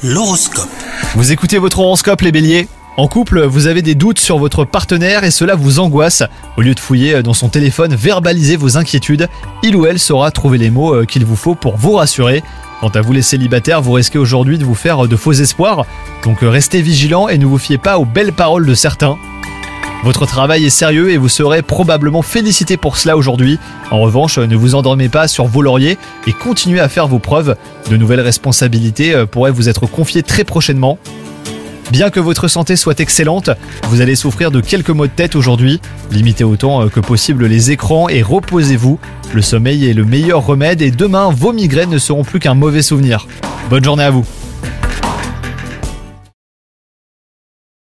L'horoscope. Vous écoutez votre horoscope les béliers ? En couple, vous avez des doutes sur votre partenaire et cela vous angoisse. Au lieu de fouiller dans son téléphone, verbalisez vos inquiétudes. Il ou elle saura trouver les mots qu'il vous faut pour vous rassurer. Quant à vous les célibataires, vous risquez aujourd'hui de vous faire de faux espoirs. Donc restez vigilants et ne vous fiez pas aux belles paroles de certains. Votre travail est sérieux et vous serez probablement félicité pour cela aujourd'hui. En revanche, ne vous endormez pas sur vos lauriers et continuez à faire vos preuves. De nouvelles responsabilités pourraient vous être confiées très prochainement. Bien que votre santé soit excellente, vous allez souffrir de quelques maux de tête aujourd'hui. Limitez autant que possible les écrans et reposez-vous. Le sommeil est le meilleur remède et demain, vos migraines ne seront plus qu'un mauvais souvenir. Bonne journée à vous.